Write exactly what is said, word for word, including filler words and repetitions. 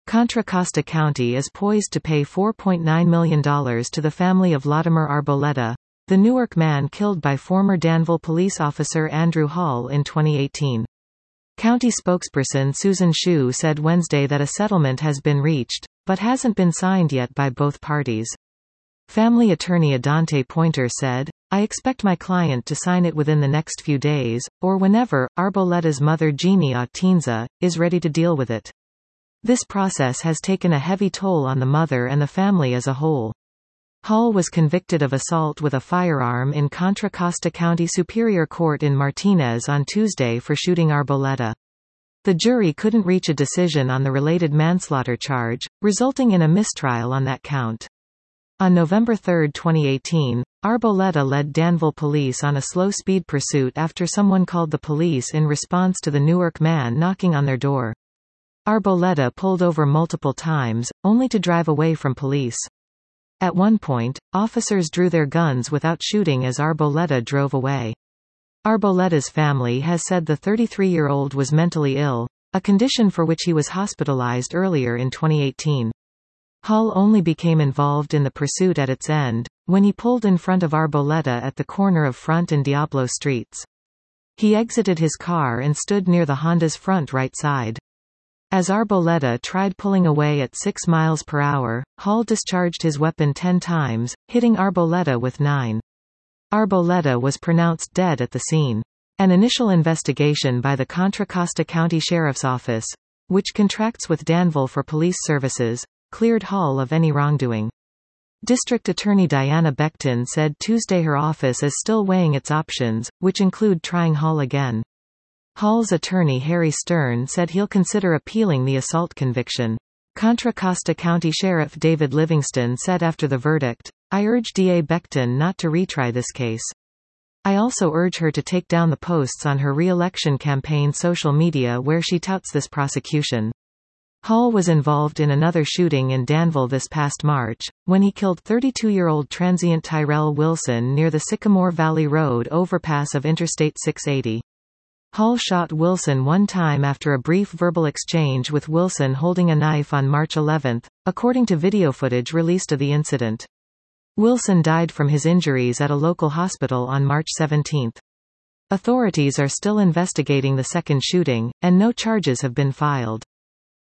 Contra Costa County is poised to pay four point nine million dollars to the family of Latimer Arboleda, the Newark man killed by former Danville police officer Andrew Hall in twenty eighteen. County spokesperson Susan Shu said Wednesday that a settlement has been reached, but hasn't been signed yet by both parties. Family attorney Adante Pointer said, "I expect my client to sign it within the next few days, or whenever. Arboleda's mother Jeannie Atienza is ready to deal with it. This process has taken a heavy toll on the mother and the family as a whole." Hall was convicted of assault with a firearm in Contra Costa County Superior Court in Martinez on Tuesday for shooting Arboleda. The jury couldn't reach a decision on the related manslaughter charge, resulting in a mistrial on that count. On November third, twenty eighteen, Arboleda led Danville police on a slow-speed pursuit after someone called the police in response to the Newark man knocking on their door. Arboleda pulled over multiple times, only to drive away from police. At one point, officers drew their guns without shooting as Arboleda drove away. Arboleda's family has said the thirty-three-year-old was mentally ill, a condition for which he was hospitalized earlier in twenty eighteen. Hall only became involved in the pursuit at its end, when he pulled in front of Arboleda at the corner of Front and Diablo Streets. He exited his car and stood near the Honda's front right side. As Arboleda tried pulling away at six miles per hour, Hall discharged his weapon ten times, hitting Arboleda with nine. Arboleda was pronounced dead at the scene. An initial investigation by the Contra Costa County Sheriff's Office, which contracts with Danville for police services, cleared Hall of any wrongdoing. District Attorney Diana Becton said Tuesday her office is still weighing its options, which include trying Hall again. Hall's attorney Harry Stern said he'll consider appealing the assault conviction. Contra Costa County Sheriff David Livingston said after the verdict, "I urge D A Becton not to retry this case. I also urge her to take down the posts on her re-election campaign social media where she touts this prosecution." Hall was involved in another shooting in Danville this past March, when he killed thirty-two-year-old transient Tyrell Wilson near the Sycamore Valley Road overpass of Interstate six eighty. Hall shot Wilson one time after a brief verbal exchange with Wilson holding a knife on March eleventh, according to video footage released of the incident. Wilson died from his injuries at a local hospital on March seventeenth. Authorities are still investigating the second shooting, and no charges have been filed.